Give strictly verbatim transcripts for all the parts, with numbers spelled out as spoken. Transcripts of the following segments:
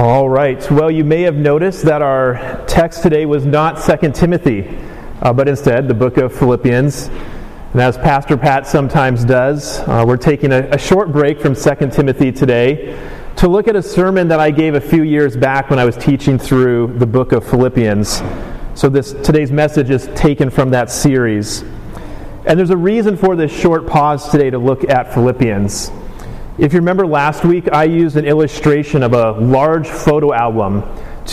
All right. Well, you may have noticed that our text today was not Second Timothy, uh, but instead the book of Philippians. And as Pastor Pat sometimes does, uh, we're taking a, a short break from Second Timothy today to look at a sermon that I gave a few years back when I was teaching through the book of Philippians. So this today's message is taken from that series. And there's a reason for this short pause today to look at Philippians. If you remember last week, I used an illustration of a large photo album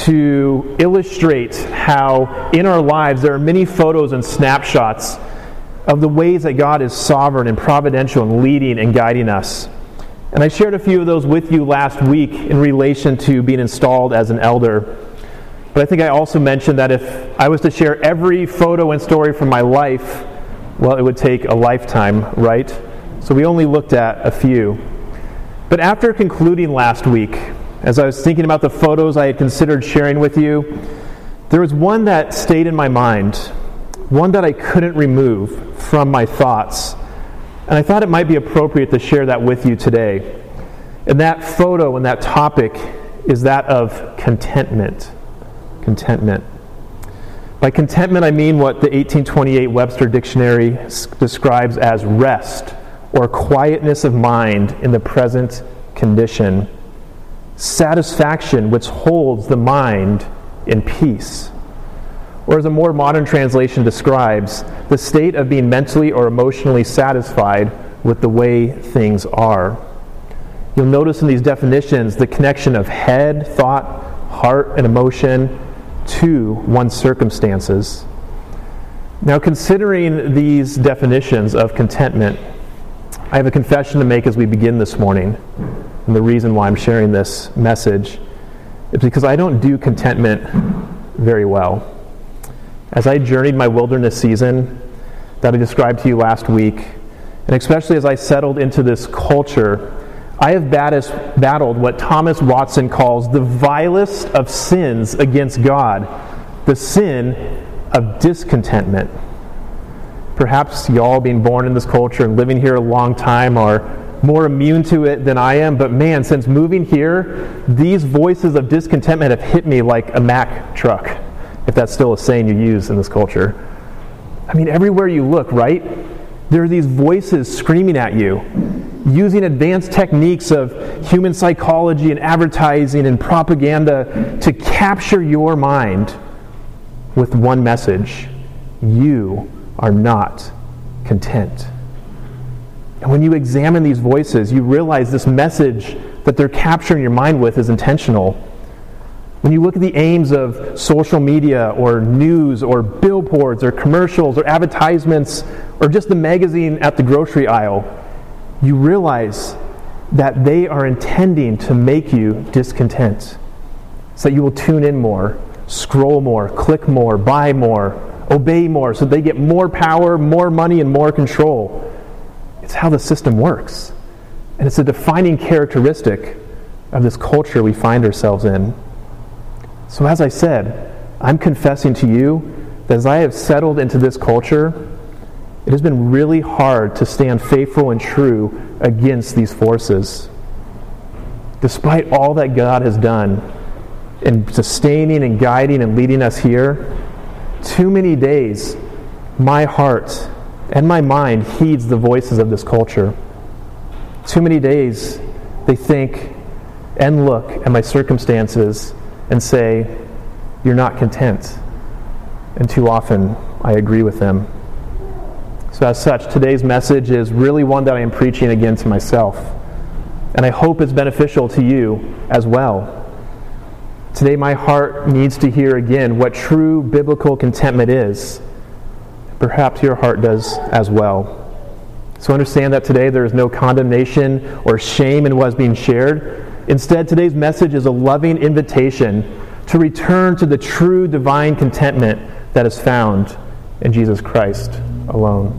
to illustrate how in our lives there are many photos and snapshots of the ways that God is sovereign and providential and leading and guiding us. And I shared a few of those with you last week in relation to being installed as an elder. But I think I also mentioned that if I was to share every photo and story from my life, well, it would take a lifetime, right? So we only looked at a few. But after concluding last week, as I was thinking about the photos I had considered sharing with you, there was one that stayed in my mind, one that I couldn't remove from my thoughts. And I thought it might be appropriate to share that with you today. And that photo and that topic is that of contentment. Contentment. By contentment, I mean what the eighteen twenty-eight Webster Dictionary describes as rest, or quietness of mind in the present condition. Satisfaction which holds the mind in peace. Or as a more modern translation describes, the state of being mentally or emotionally satisfied with the way things are. You'll notice in these definitions the connection of head, thought, heart, and emotion to one's circumstances. Now, considering these definitions of contentment, I have a confession to make as we begin this morning. And the reason why I'm sharing this message is because I don't do contentment very well. As I journeyed my wilderness season that I described to you last week, and especially as I settled into this culture, I have battled what Thomas Watson calls the vilest of sins against God, the sin of discontentment. Perhaps y'all being born in this culture and living here a long time are more immune to it than I am, but man, since moving here, these voices of discontentment have hit me like a Mack truck, if that's still a saying you use in this culture. I mean, everywhere you look, right? There are these voices screaming at you, using advanced techniques of human psychology and advertising and propaganda to capture your mind with one message: you are not content. And when you examine these voices, you realize this message that they're capturing your mind with is intentional. When you look at the aims of social media or news or billboards or commercials or advertisements or just the magazine at the grocery aisle, you realize that they are intending to make you discontent, so that you will tune in more, scroll more, click more, buy more, obey more, so they get more power, more money, and more control. It's how the system works. And it's a defining characteristic of this culture we find ourselves in. So as I said, I'm confessing to you that as I have settled into this culture, it has been really hard to stand faithful and true against these forces. Despite all that God has done in sustaining and guiding and leading us here, too many days my heart and my mind heeds the voices of this culture. Too many days they think and look at my circumstances and say, "You're not content." And too often I agree with them. So as such, today's message is really one that I am preaching again to myself. And I hope it's beneficial to you as well. Today my heart needs to hear again what true biblical contentment is. Perhaps your heart does as well. So understand that today there is no condemnation or shame in what is being shared. Instead, today's message is a loving invitation to return to the true divine contentment that is found in Jesus Christ alone.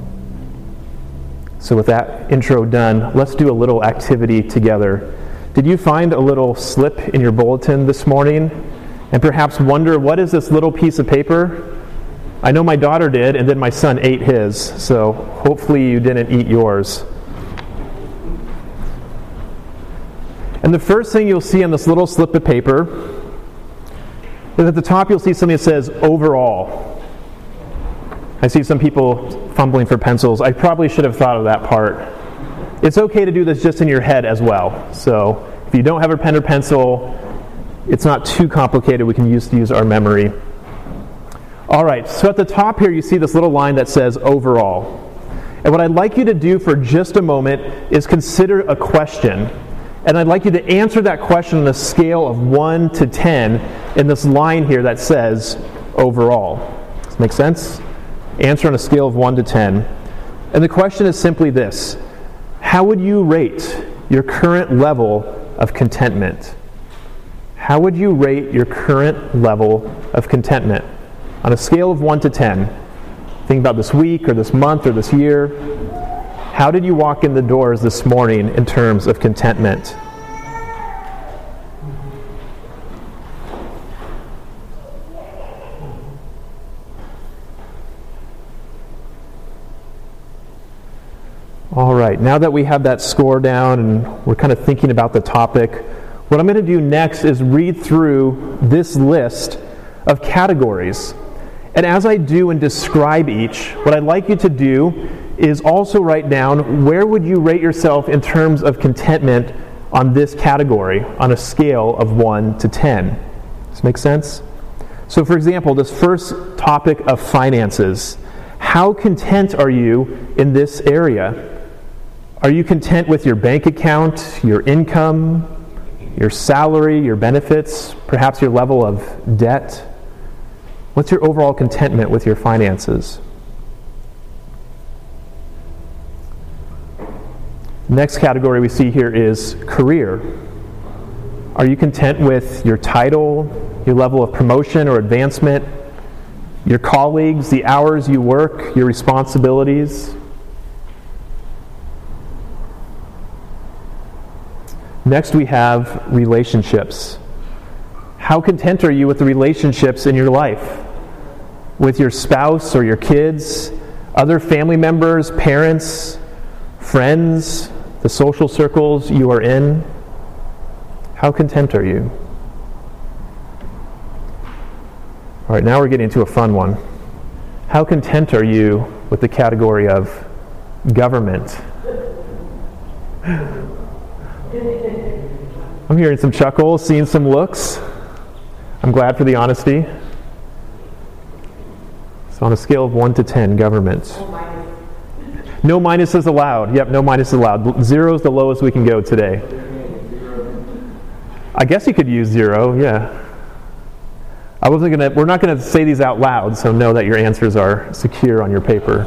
So with that intro done, let's do a little activity together. Did you find a little slip in your bulletin this morning and perhaps wonder, what is this little piece of paper? I know my daughter did, and then my son ate his, so hopefully you didn't eat yours. And the first thing you'll see on this little slip of paper is at the top you'll see something that says overall. I see some people fumbling for pencils. I probably should have thought of that part. It's okay to do this just in your head as well. So if you don't have a pen or pencil, it's not too complicated. We can use use our memory. All right, so at the top here you see this little line that says overall. And what I'd like you to do for just a moment is consider a question. And I'd like you to answer that question on a scale of one to ten in this line here that says overall. Does this make sense? Answer on a scale of one to ten. And the question is simply this: how would you rate your current level of contentment? How would you rate your current level of contentment on a scale of one to ten? Think about this week or this month or this year. How did you walk in the doors this morning in terms of contentment? All right, now that we have that score down and we're kind of thinking about the topic, what I'm going to do next is read through this list of categories. And as I do and describe each, what I'd like you to do is also write down where would you rate yourself in terms of contentment on this category on a scale of one to ten. Does this make sense? So for example, this first topic of finances. How content are you in this area? Are you content with your bank account, your income, your salary, your benefits, perhaps your level of debt? What's your overall contentment with your finances? Next category we see here is career. Are you content with your title, your level of promotion or advancement, your colleagues, the hours you work, your responsibilities? Next we have relationships. How content are you with the relationships in your life? With your spouse or your kids, other family members, parents, friends, the social circles you are in? How content are you? All right, now we're getting into a fun one. How content are you with the category of government? I'm hearing some chuckles, seeing some looks. I'm glad for the honesty. So on a scale of one to ten, government. No minuses allowed. Yep, no minuses allowed. Zero is the lowest we can go today. I guess you could use zero, yeah. I wasn't gonna. We're not going to say these out loud, so know that your answers are secure on your paper.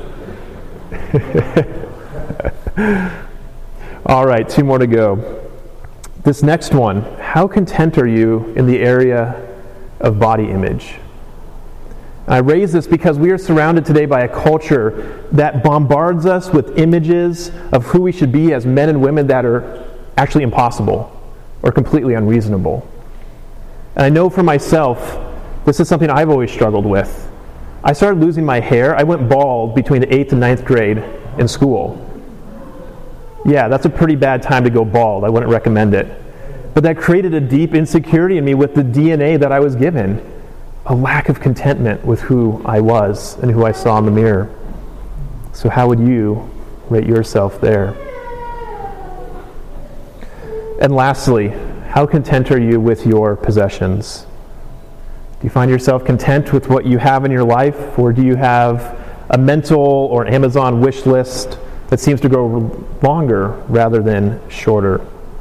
All right, two more to go. This next one, how content are you in the area of body image? I raise this because we are surrounded today by a culture that bombards us with images of who we should be as men and women that are actually impossible or completely unreasonable. And I know for myself, this is something I've always struggled with. I started losing my hair. I went bald between the eighth and ninth grade in school. Yeah, that's a pretty bad time to go bald. I wouldn't recommend it. But that created a deep insecurity in me with the D N A that I was given. A lack of contentment with who I was and who I saw in the mirror. So how would you rate yourself there? And lastly, how content are you with your possessions? Do you find yourself content with what you have in your life, or do you have a mental or Amazon wish list that seems to grow longer rather than shorter?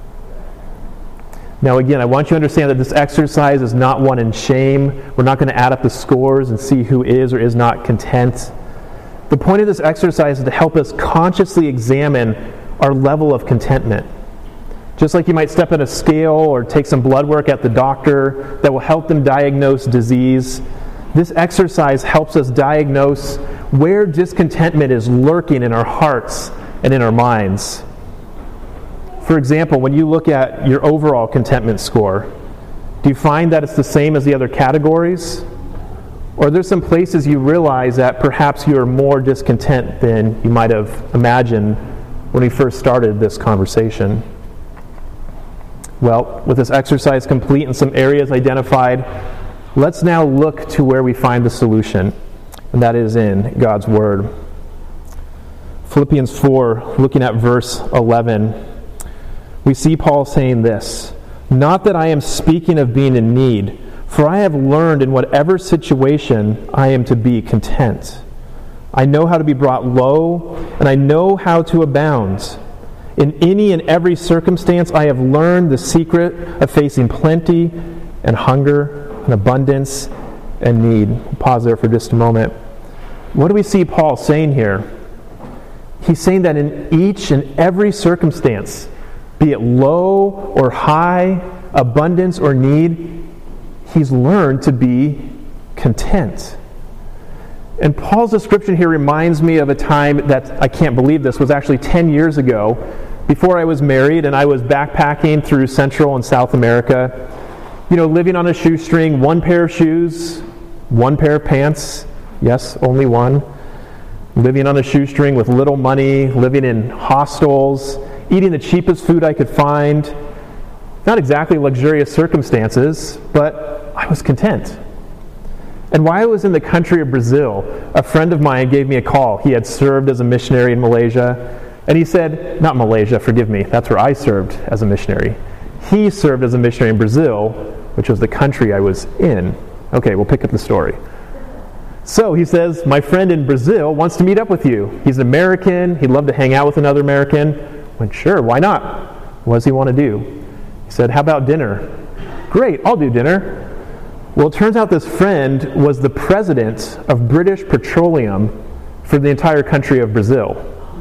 Now again, I want you to understand that this exercise is not one in shame. We're not going to add up the scores and see who is or is not content. The point of this exercise is to help us consciously examine our level of contentment. Just like you might step on a scale or take some blood work at the doctor that will help them diagnose disease, this exercise helps us diagnose where discontentment is lurking in our hearts and in our minds. For example, when you look at your overall contentment score, do you find that it's the same as the other categories? Or are there some places you realize that perhaps you are more discontent than you might have imagined when we first started this conversation? Well, with this exercise complete and some areas identified, let's now look to where we find the solution, and that is in God's Word. Philippians four, looking at verse eleven, we see Paul saying this, "Not that I am speaking of being in need, for I have learned in whatever situation I am to be content. I know how to be brought low, and I know how to abound. In any and every circumstance I have learned the secret of facing plenty and hunger and abundance and need." We'll pause there for just a moment. What do we see Paul saying here? He's saying that in each and every circumstance, be it low or high, abundance or need, he's learned to be content. And Paul's description here reminds me of a time that, I can't believe this, was actually ten years ago, before I was married, and I was backpacking through Central and South America, you know, living on a shoestring, one pair of shoes, one pair of pants, yes, only one, living on a shoestring with little money, living in hostels, eating the cheapest food I could find. Not exactly luxurious circumstances, but I was content. And while I was in the country of Brazil, a friend of mine gave me a call. He had served as a missionary in Malaysia. And he said, not Malaysia, forgive me, that's where I served as a missionary. He served as a missionary in Brazil, which was the country I was in. Okay, we'll pick up the story. So he says, my friend in Brazil wants to meet up with you. He's an American. He'd love to hang out with another American. I went, sure, why not? What does he want to do? He said, how about dinner? Great, I'll do dinner. Well, it turns out this friend was the president of British Petroleum for the entire country of Brazil.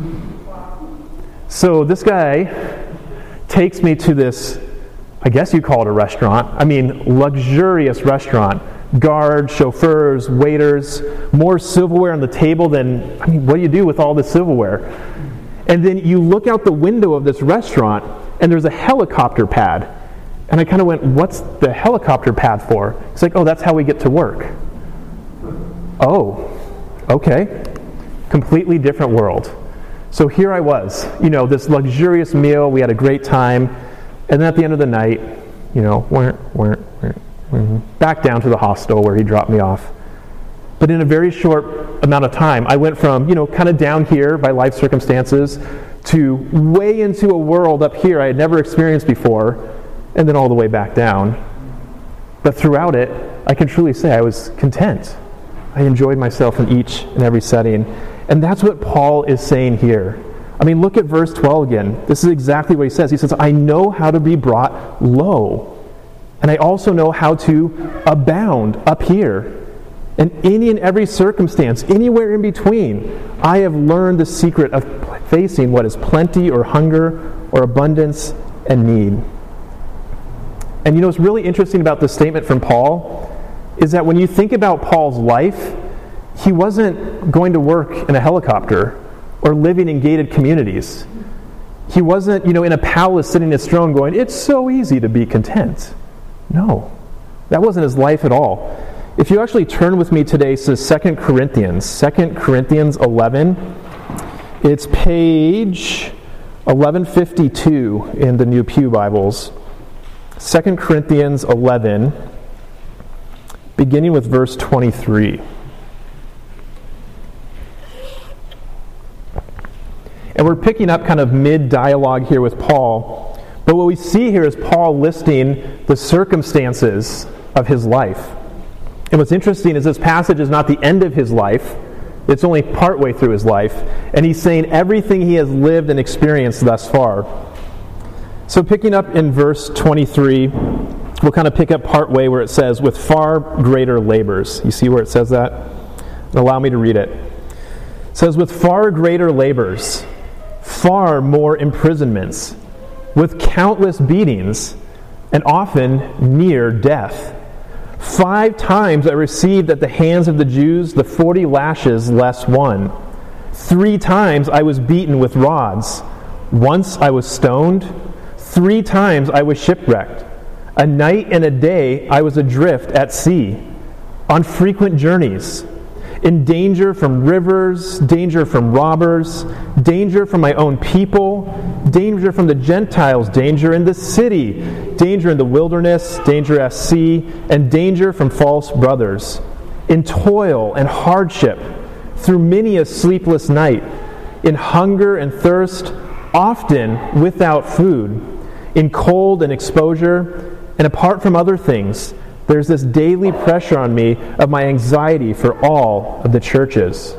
So this guy takes me to this, I guess you call it a restaurant. I mean, luxurious restaurant. Guards, chauffeurs, waiters, more silverware on the table than, I mean, what do you do with all this silverware? And then you look out the window of this restaurant, and there's a helicopter pad. And I kind of went, what's the helicopter pad for? It's like, oh, that's how we get to work. Oh, okay. Completely different world. So here I was, you know, this luxurious meal. We had a great time. And then at the end of the night, you know, weren't, weren't, weren't. back down to the hostel where he dropped me off. But in a very short amount of time, I went from, you know, kind of down here by life circumstances to way into a world up here I had never experienced before, and then all the way back down. But throughout it, I can truly say I was content. I enjoyed myself in each and every setting. And that's what Paul is saying here. I mean, look at verse twelve again. This is exactly what he says. He says, I know how to be brought low. And I also know how to abound up here. In any and every circumstance, anywhere in between, I have learned the secret of facing what is plenty or hunger or abundance and need. And you know what's really interesting about this statement from Paul is that when you think about Paul's life, he wasn't going to work in a helicopter or living in gated communities. He wasn't, you know, in a palace sitting in his throne going, it's so easy to be content. No, that wasn't his life at all. If you actually turn with me today to Second Corinthians, Second Corinthians eleven, it's page eleven fifty-two in the New Pew Bibles. Second Corinthians eleven, beginning with verse twenty-three. And we're picking up kind of mid-dialogue here with Paul. But what we see here is Paul listing the circumstances of his life. And what's interesting is this passage is not the end of his life. It's only partway through his life. And he's saying everything he has lived and experienced thus far. So picking up in verse twenty-three, we'll kind of pick up partway where it says, with far greater labors. You see where it says that? Allow me to read it. It says, with far greater labors, far more imprisonments, with countless beatings, and often near death. Five times I received at the hands of the Jews the forty lashes less one. Three times I was beaten with rods. Once I was stoned. Three times I was shipwrecked. A night and a day I was adrift at sea, on frequent journeys, in danger from rivers, danger from robbers, danger from my own people, danger from the Gentiles, danger in the city, danger in the wilderness, danger at sea, and danger from false brothers, in toil and hardship, through many a sleepless night, in hunger and thirst, often without food, in cold and exposure, and apart from other things, there's this daily pressure on me of my anxiety for all of the churches.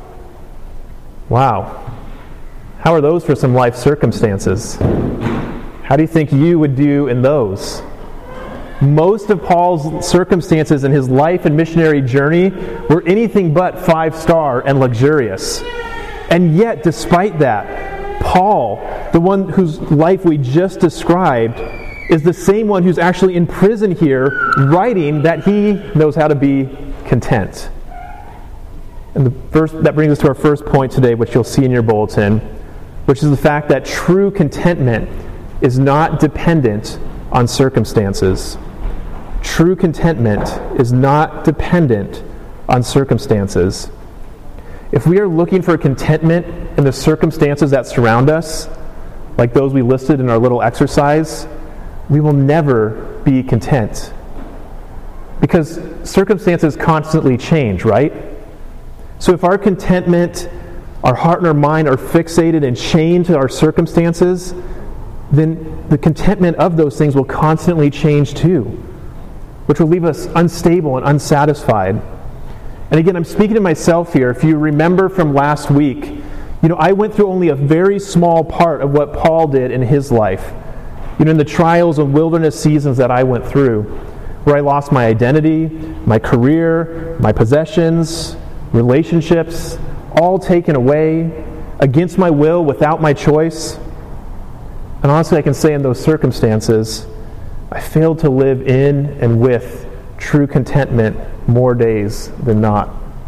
Wow. How are those for some life circumstances? How do you think you would do in those? Most of Paul's circumstances in his life and missionary journey were anything but five-star and luxurious. And yet, despite that, Paul, the one whose life we just described, is the same one who's actually in prison here, writing that he knows how to be content. And the first, that brings us to our first point today, which you'll see in your bulletin, which is the fact that true contentment is not dependent on circumstances. True contentment is not dependent on circumstances. If we are looking for contentment in the circumstances that surround us, like those we listed in our little exercise, we will never be content. Because circumstances constantly change, right? So if our contentment, our heart and our mind are fixated and chained to our circumstances, then the contentment of those things will constantly change too, which will leave us unstable and unsatisfied. And again, I'm speaking to myself here. If you remember from last week, you know, I went through only a very small part of what Paul did in his life. You know, in the trials and wilderness seasons that I went through, where I lost my identity, my career, my possessions, relationships, all taken away, against my will, without my choice. And honestly, I can say in those circumstances, I failed to live in and with true contentment more days than not.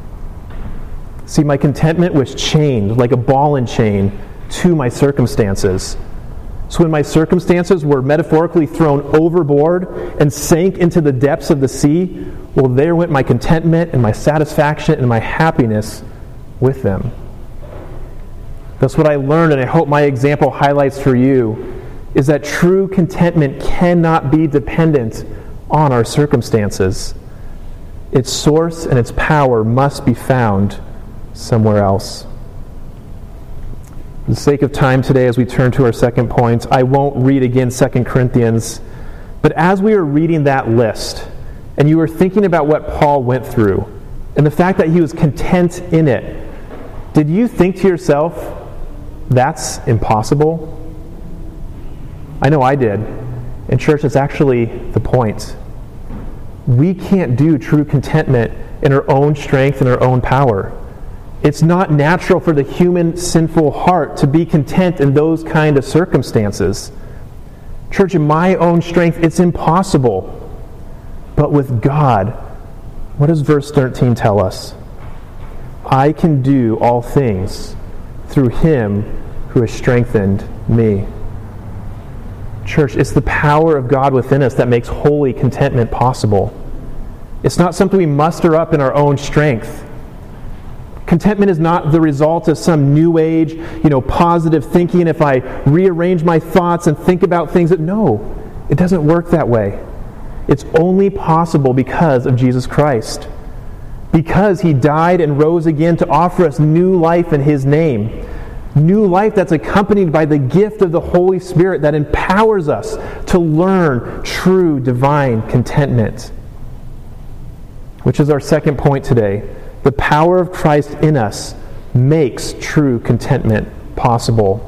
See, my contentment was chained like a ball and chain to my circumstances. So when my circumstances were metaphorically thrown overboard and sank into the depths of the sea, well, there went my contentment and my satisfaction and my happiness with them. That's what I learned, and I hope my example highlights for you, is that true contentment cannot be dependent on our circumstances. Its source and its power must be found somewhere else. For the sake of time today, as we turn to our second point, I won't read again Second Corinthians, but as we were reading that list, and you were thinking about what Paul went through, and the fact that he was content in it, did you think to yourself, that's impossible? I know I did. And church, it's actually the point. We can't do true contentment in our own strength and our own power. It's not natural for the human sinful heart to be content in those kind of circumstances. Church, in my own strength, it's impossible. But with God, what does verse thirteen tell us? I can do all things through Him who has strengthened me. Church, it's the power of God within us that makes holy contentment possible. It's not something we muster up in our own strength. Contentment is not the result of some new age, you know, positive thinking. If I rearrange my thoughts and think about things that, no, it doesn't work that way. It's only possible because of Jesus Christ. Because He died and rose again to offer us new life in His name. New life that's accompanied by the gift of the Holy Spirit that empowers us to learn true divine contentment. Which is our second point today. The power of Christ in us makes true contentment possible.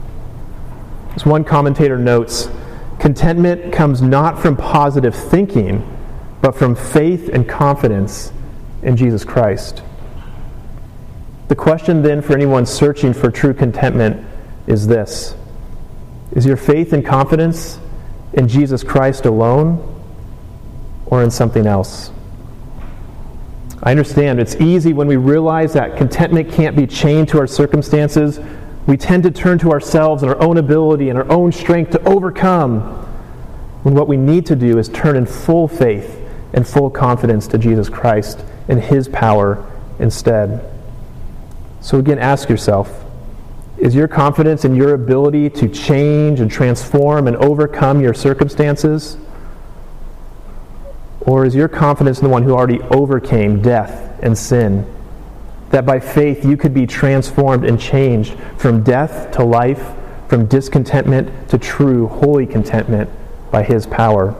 As one commentator notes, contentment comes not from positive thinking, but from faith and confidence in Jesus Christ. The question then for anyone searching for true contentment is this: is your faith and confidence in Jesus Christ alone, or in something else? I understand it's easy when we realize that contentment can't be chained to our circumstances. We tend to turn to ourselves and our own ability and our own strength to overcome, when what we need to do is turn in full faith and full confidence to Jesus Christ and His power instead. So again, ask yourself, is your confidence in your ability to change and transform and overcome your circumstances? Or is your confidence in the one who already overcame death and sin? That by faith you could be transformed and changed from death to life, from discontentment to true, holy contentment by His power.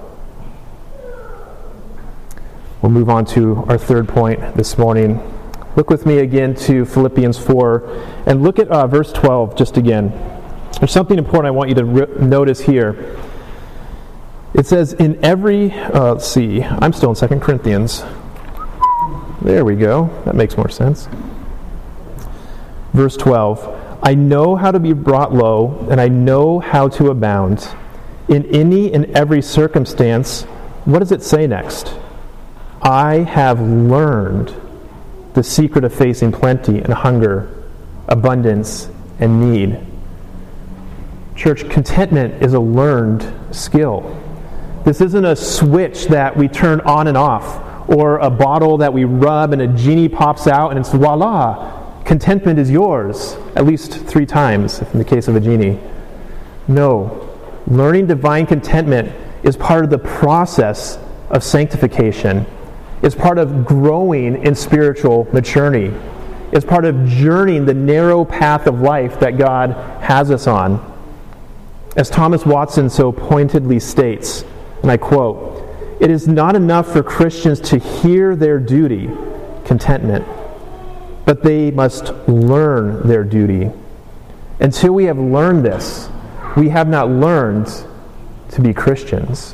We'll move on to our third point this morning. Look with me again to Philippians four and look at uh, verse twelve just again. There's something important I want you to re- notice here. It says, in every, uh, let's see, I'm still in Second Corinthians. There we go. That makes more sense. Verse twelve, I know how to be brought low, and I know how to abound. In any and every circumstance, what does it say next? I have learned the secret of facing plenty and hunger, abundance and need. Church, contentment is a learned skill. This isn't a switch that we turn on and off, or a bottle that we rub and a genie pops out and it's voila, contentment is yours, at least three times in the case of a genie. No, learning divine contentment is part of the process of sanctification. It's part of growing in spiritual maturity. It's part of journeying the narrow path of life that God has us on. As Thomas Watson so pointedly states, and I quote, it is not enough for Christians to hear their duty, contentment, but they must learn their duty. Until we have learned this, we have not learned to be Christians.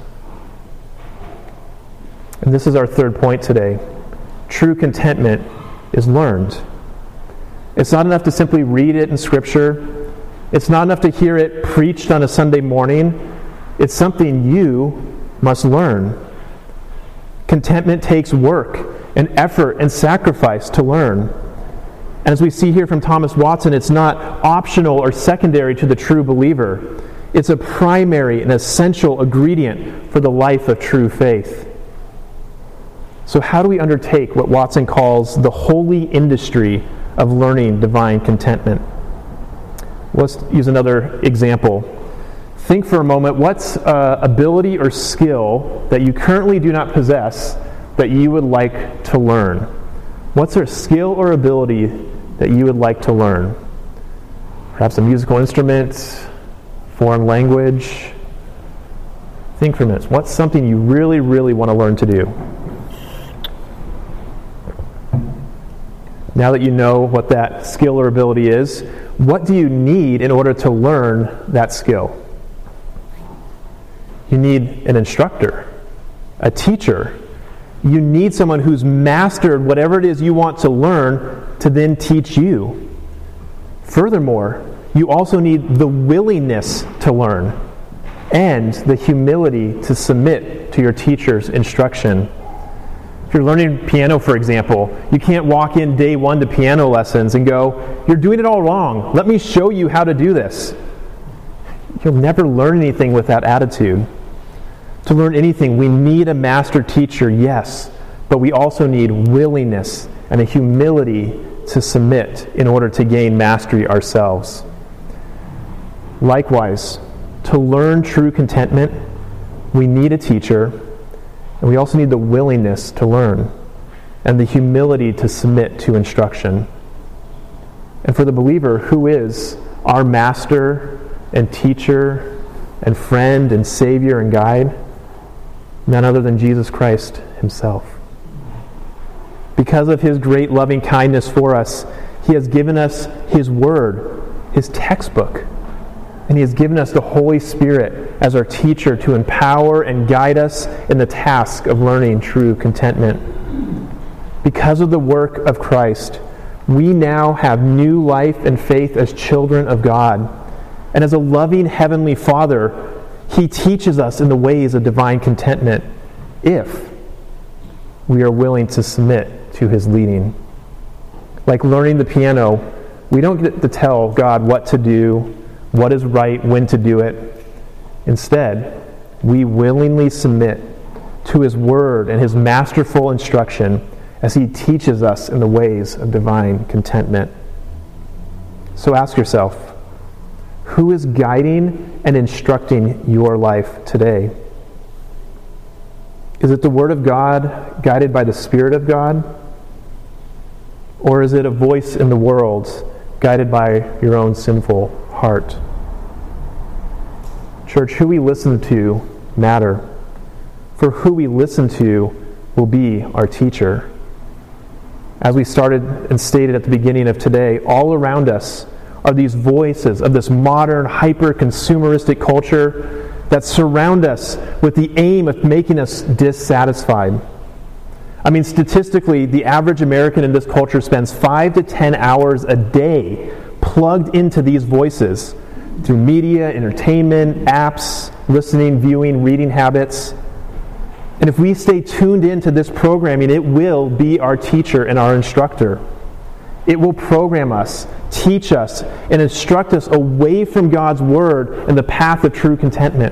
And this is our third point today. True contentment is learned. It's not enough to simply read it in Scripture. It's not enough to hear it preached on a Sunday morning. It's something you must learn. Contentment takes work and effort and sacrifice to learn. And as we see here from Thomas Watson, it's not optional or secondary to the true believer. It's a primary and essential ingredient for the life of true faith. So how do we undertake what Watson calls the holy industry of learning divine contentment? Let's use another example. Think for a moment, what's uh, ability or skill that you currently do not possess that you would like to learn? What's a skill or ability that you would like to learn? Perhaps a musical instrument, foreign language. Think for a minute. What's something you really, really want to learn to do? Now that you know what that skill or ability is, what do you need in order to learn that skill? You need an instructor, a teacher. You need someone who's mastered whatever it is you want to learn to then teach you. Furthermore, you also need the willingness to learn and the humility to submit to your teacher's instruction. If you're learning piano, for example, you can't walk in day one to piano lessons and go, you're doing it all wrong. Let me show you how to do this. You'll never learn anything with that attitude. To learn anything, we need a master teacher, yes, but we also need willingness and a humility to submit in order to gain mastery ourselves. Likewise, to learn true contentment, we need a teacher, and we also need the willingness to learn and the humility to submit to instruction. And for the believer, who is our master and teacher and friend and Savior and guide? None other than Jesus Christ Himself. Because of His great loving kindness for us, He has given us His Word, His textbook, and He has given us the Holy Spirit as our teacher to empower and guide us in the task of learning true contentment. Because of the work of Christ, we now have new life and faith as children of God. And as a loving Heavenly Father, He teaches us in the ways of divine contentment if we are willing to submit to His leading. Like learning the piano, we don't get to tell God what to do, what is right, when to do it. Instead, we willingly submit to His Word and His masterful instruction, as he teaches us in the ways of divine contentment. So ask yourself, who is guiding and instructing your life today? Is it the Word of God guided by the Spirit of God? Or is it a voice in the world guided by your own sinful heart? Church, who we listen to matter. For who we listen to will be our teacher. As we started and stated at the beginning of today, all around us are these voices of this modern, hyper-consumeristic culture that surround us with the aim of making us dissatisfied. I mean, statistically, the average American in this culture spends five to ten hours a day plugged into these voices through media, entertainment, apps, listening, viewing, reading habits. And if we stay tuned into this programming, it will be our teacher and our instructor. It will program us, teach us, and instruct us away from God's Word and the path of true contentment.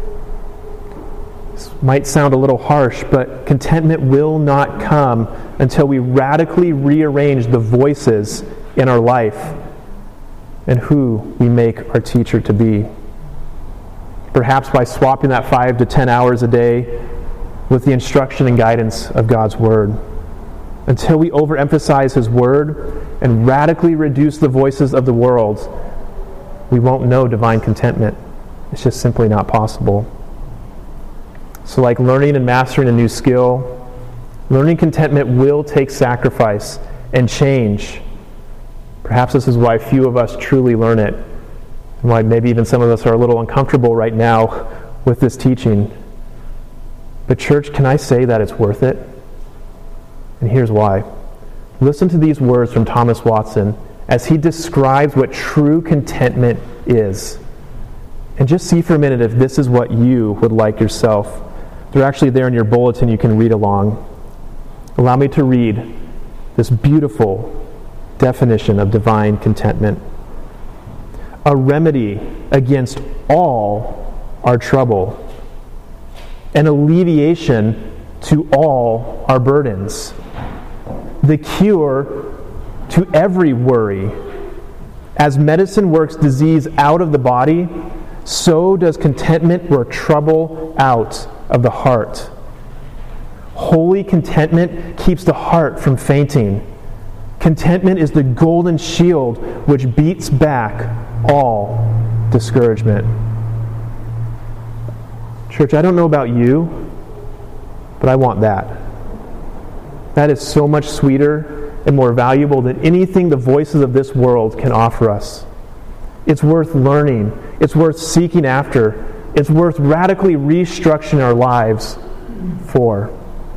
This might sound a little harsh, but contentment will not come until we radically rearrange the voices in our life and who we make our teacher to be. Perhaps by swapping that five to ten hours a day with the instruction and guidance of God's Word. Until we overemphasize His Word and radically reduce the voices of the world, we won't know divine contentment. It's just simply not possible. So like learning and mastering a new skill, learning contentment will take sacrifice and change. Perhaps this is why few of us truly learn it, and why maybe even some of us are a little uncomfortable right now with this teaching. But church, can I say that it's worth it? And here's why. Listen to these words from Thomas Watson as he describes what true contentment is. And just see for a minute if this is what you would like yourself. They're actually there in your bulletin. You can read along. Allow me to read this beautiful definition of divine contentment. A remedy against all our trouble. An alleviation to all our burdens. The cure to every worry. As medicine works disease out of the body, so does contentment work trouble out of the heart. Holy contentment keeps the heart from fainting. Contentment is the golden shield which beats back all discouragement. Church, I don't know about you, but I want that. That is so much sweeter and more valuable than anything the voices of this world can offer us. It's worth learning. It's worth seeking after. It's worth radically restructuring our lives for.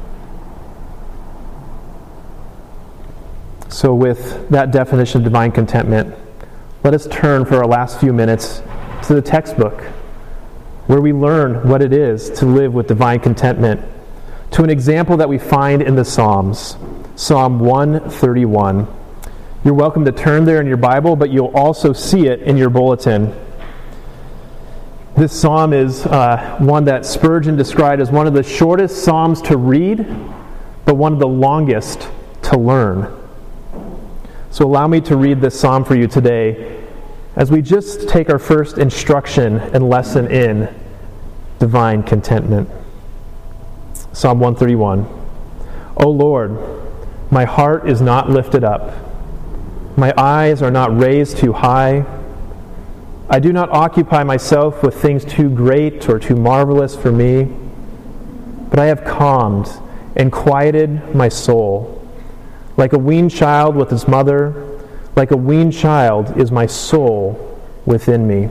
So with that definition of divine contentment, let us turn for our last few minutes to the textbook, where we learn what it is to live with divine contentment, to an example that we find in the Psalms, Psalm one thirty-one. You're welcome to turn there in your Bible, but you'll also see it in your bulletin. This psalm is uh, one that Spurgeon described as one of the shortest psalms to read, but one of the longest to learn. So allow me to read this psalm for you today as we just take our first instruction and lesson in divine contentment. Psalm one thirty-one. O Lord, my heart is not lifted up. My eyes are not raised too high. I do not occupy myself with things too great or too marvelous for me, but I have calmed and quieted my soul. Like a weaned child with his mother, like a weaned child is my soul within me.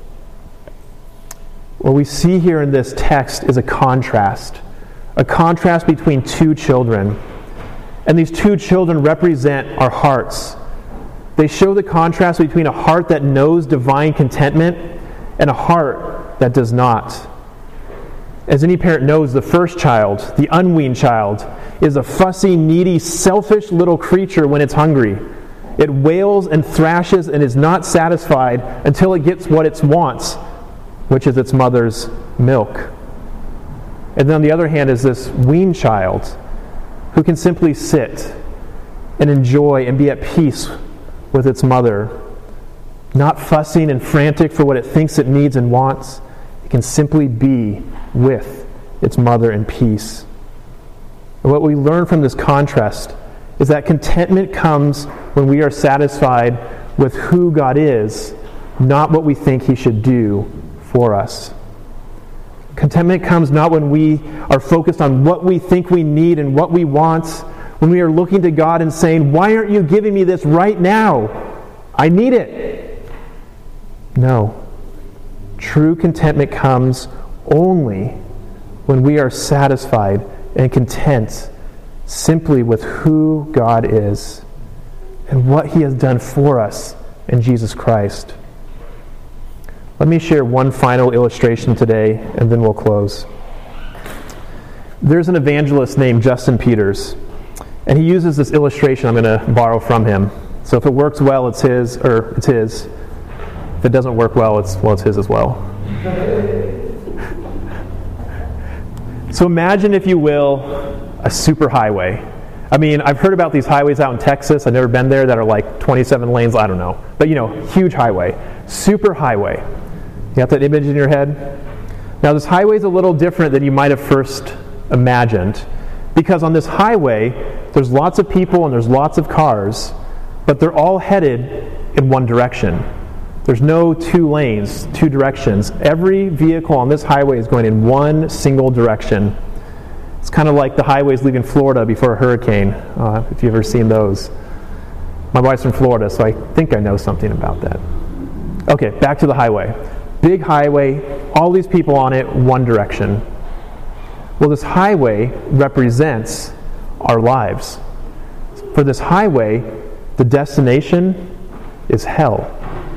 What we see here in this text is a contrast. A contrast between two children. And these two children represent our hearts. They show the contrast between a heart that knows divine contentment and a heart that does not. As any parent knows, the first child, the unweaned child, is a fussy, needy, selfish little creature when it's hungry. It wails and thrashes and is not satisfied until it gets what it wants, which is its mother's milk. And then on the other hand is this weaned child, who can simply sit and enjoy and be at peace with its mother, not fussing and frantic for what it thinks it needs and wants. It can simply be with its mother in peace. And what we learn from this contrast is that contentment comes when we are satisfied with who God is, not what we think He should do for us. Contentment comes not when we are focused on what we think we need and what we want, when we are looking to God and saying, "Why aren't you giving me this right now? I need it." No. True contentment comes only when we are satisfied and content simply with who God is and what He has done for us in Jesus Christ. Let me share one final illustration today, and then we'll close. There's an evangelist named Justin Peters, and he uses this illustration I'm going to borrow from him. So if it works well, it's his, or it's his. If it doesn't work well, it's well, it's his as well. So imagine, if you will, a superhighway. I mean, I've heard about these highways out in Texas. I've never been there, that are like twenty-seven lanes. I don't know, but you know, huge highway, superhighway. You got that image in your head? Now, this highway is a little different than you might have first imagined, because on this highway, there's lots of people and there's lots of cars, but they're all headed in one direction. There's no two lanes, two directions. Every vehicle on this highway is going in one single direction. It's kind of like the highways leaving Florida before a hurricane, uh, if you've ever seen those. My wife's from Florida, so I think I know something about that. Okay, back to the highway. Big highway, all these people on it, one direction. Well, this highway represents our lives. For this highway, the destination is hell.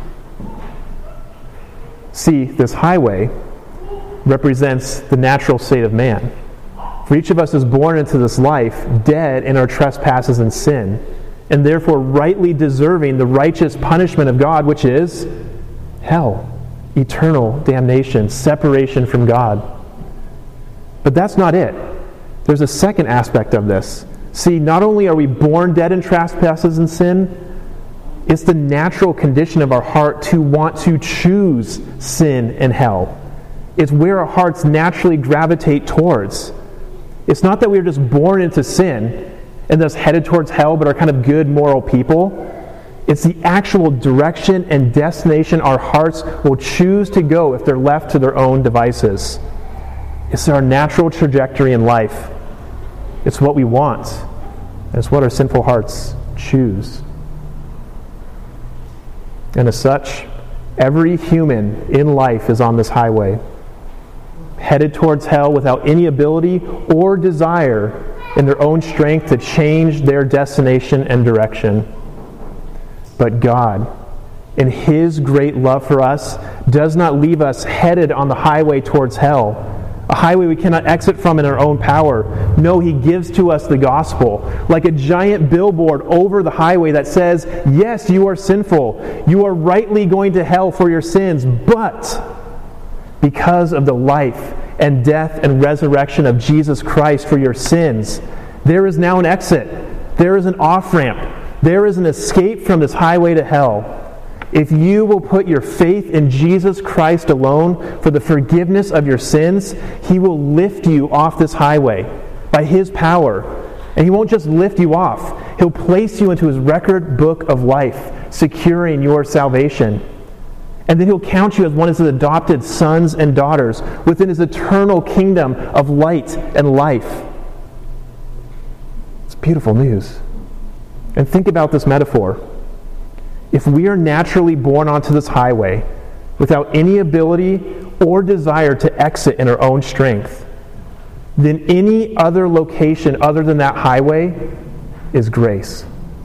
See, this highway represents the natural state of man. For each of us is born into this life dead in our trespasses and sin, and therefore rightly deserving the righteous punishment of God, which is hell, eternal damnation, separation from God. But that's not it. There's a second aspect of this. See, not only are we born dead in trespasses and sin, it's the natural condition of our heart to want to choose sin and hell. It's where our hearts naturally gravitate towards. It's not that we're just born into sin and thus headed towards hell but are kind of good moral people. It's the actual direction and destination our hearts will choose to go if they're left to their own devices. It's our natural trajectory in life. It's what we want. And it's what our sinful hearts choose. And as such, every human in life is on this highway, headed towards hell without any ability or desire in their own strength to change their destination and direction. But God, in His great love for us, does not leave us headed on the highway towards hell, a highway we cannot exit from in our own power. No, He gives to us the gospel, like a giant billboard over the highway that says, yes, you are sinful. You are rightly going to hell for your sins, but because of the life and death and resurrection of Jesus Christ for your sins, there is now an exit. There is an off-ramp. There is an escape from this highway to hell. If you will put your faith in Jesus Christ alone for the forgiveness of your sins, He will lift you off this highway by His power. And He won't just lift you off. He'll place you into His record book of life, securing your salvation. And then He'll count you as one of His adopted sons and daughters within His eternal kingdom of light and life. It's beautiful news. And think about this metaphor. If we are naturally born onto this highway without any ability or desire to exit in our own strength, then any other location other than that highway is grace.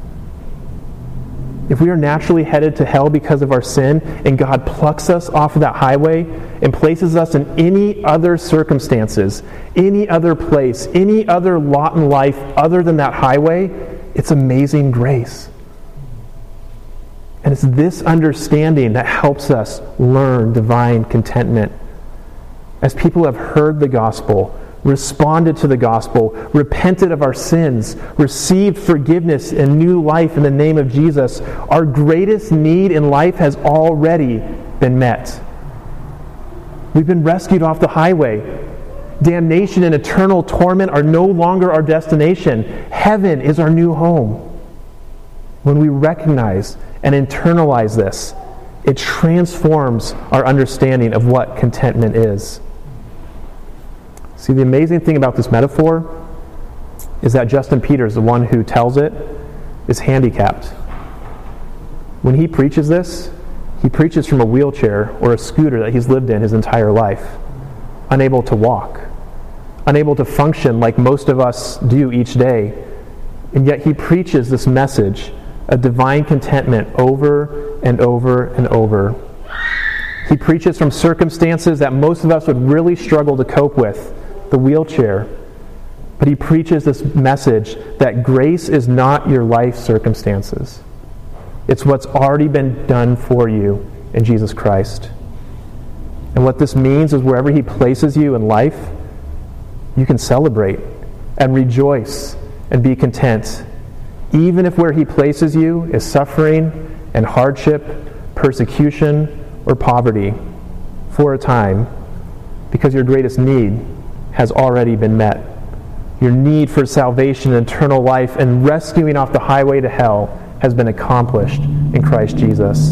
If we are naturally headed to hell because of our sin, and God plucks us off of that highway and places us in any other circumstances, any other place, any other lot in life other than that highway, it's amazing grace. And it's this understanding that helps us learn divine contentment. As people have heard the gospel, responded to the gospel, repented of our sins, received forgiveness and new life in the name of Jesus, our greatest need in life has already been met. We've been rescued off the highway. Damnation and eternal torment are no longer our destination. Heaven is our new home. When we recognize and internalize this, it transforms our understanding of what contentment is. See, the amazing thing about this metaphor is that Justin Peters, the one who tells it, is handicapped. When he preaches this, he preaches from a wheelchair or a scooter that he's lived in his entire life, unable to walk, unable to function like most of us do each day. And yet he preaches this message of divine contentment over and over and over. He preaches from circumstances that most of us would really struggle to cope with, the wheelchair. But he preaches this message that grace is not your life circumstances. It's what's already been done for you in Jesus Christ. And what this means is wherever he places you in life, you can celebrate and rejoice and be content, even if where he places you is suffering and hardship, persecution, or poverty for a time, because your greatest need has already been met. Your need for salvation and eternal life and rescuing off the highway to hell has been accomplished in Christ Jesus.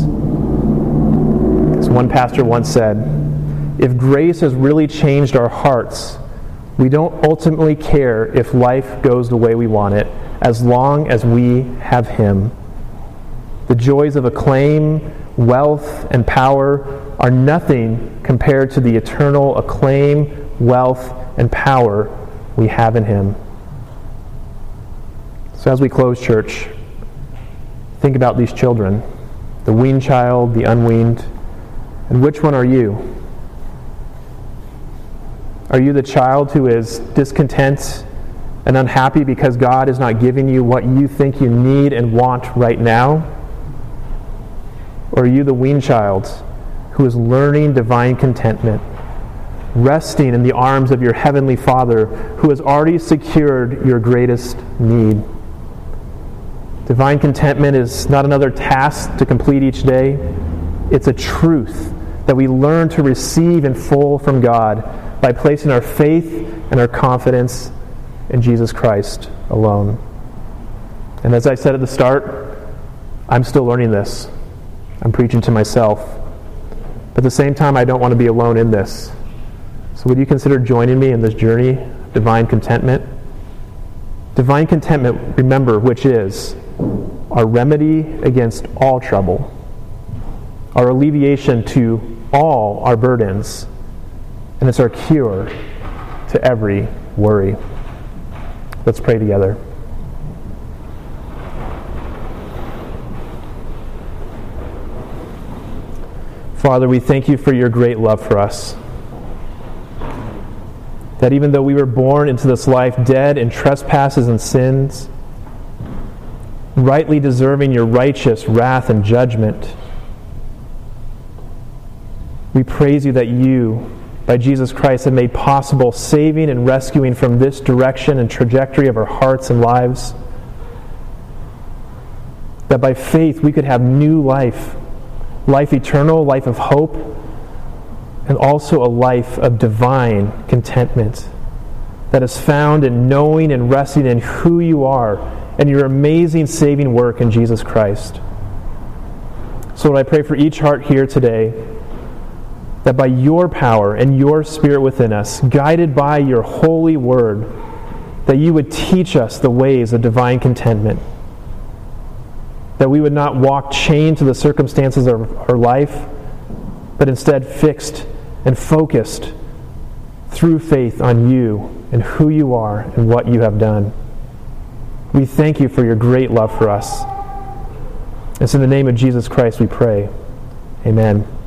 As one pastor once said, if grace has really changed our hearts, we don't ultimately care if life goes the way we want it, as long as we have Him. The joys of acclaim, wealth, and power are nothing compared to the eternal acclaim, wealth, and power we have in Him. So as we close, church, think about these children, the weaned child, the unweaned, and which one are you? Are you the child who is discontent and unhappy because God is not giving you what you think you need and want right now? Or are you the weaned child who is learning divine contentment, resting in the arms of your heavenly Father who has already secured your greatest need? Divine contentment is not another task to complete each day. It's a truth that we learn to receive in full from God by placing our faith and our confidence in Jesus Christ alone. And as I said at the start, I'm still learning this. I'm preaching to myself. But at the same time, I don't want to be alone in this. So would you consider joining me in this journey of divine contentment? Divine contentment, remember, which is our remedy against all trouble, our alleviation to all our burdens, and it's our cure to every worry. Let's pray together. Father, we thank you for your great love for us. That even though we were born into this life dead in trespasses and sins, rightly deserving your righteous wrath and judgment, we praise you that you, by Jesus Christ, have made possible saving and rescuing from this direction and trajectory of our hearts and lives. That by faith we could have new life, life eternal, life of hope, and also a life of divine contentment that is found in knowing and resting in who you are and your amazing saving work in Jesus Christ. So Lord, I pray for each heart here today that by your power and your Spirit within us, guided by your holy word, that you would teach us the ways of divine contentment. That we would not walk chained to the circumstances of our life, but instead fixed and focused through faith on you and who you are and what you have done. We thank you for your great love for us. It's in the name of Jesus Christ we pray. Amen.